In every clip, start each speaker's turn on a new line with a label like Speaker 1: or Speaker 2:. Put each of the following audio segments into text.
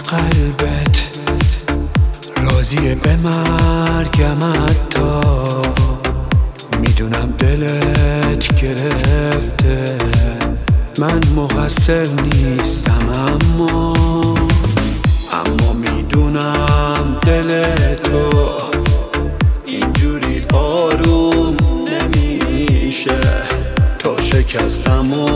Speaker 1: قلبت راضیه به مرگم حتی میدونم دلت گرفته من مقصر نیستم اما میدونم دل تو اینجوری آروم نمیشه تا شکستمو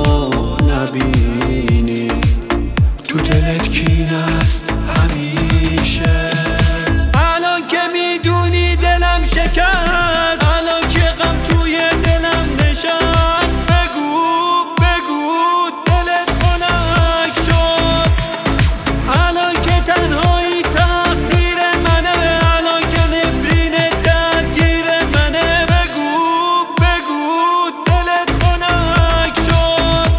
Speaker 1: نبینی تو دلت کین است همیشه الان که میدونی دلم شکست الان که غم توی دلم نشست بگو دلت خنک شد الان که تنهایی تقدیر منه الان که نفرینت درگیر منه بگو دلت خنک شد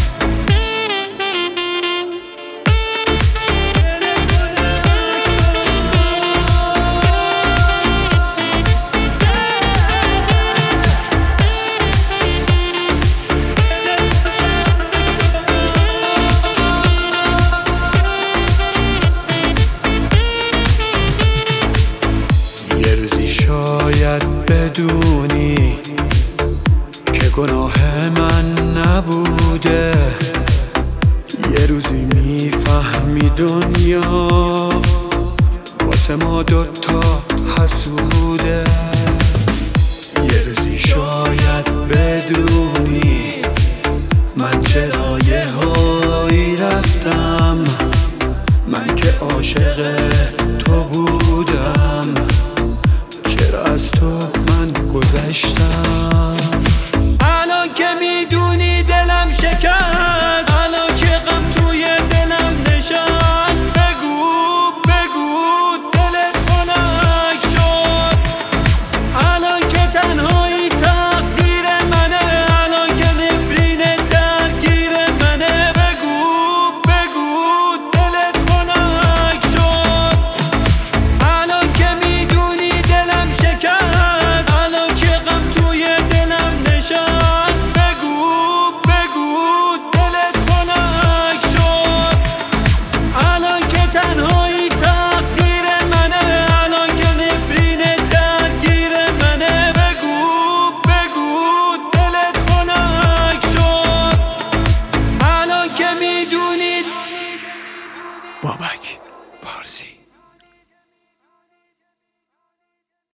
Speaker 1: یه روزی شاید بدونی که گناه من نبوده یه روزی میفهمی دنیا واسه ما دوتا حسوده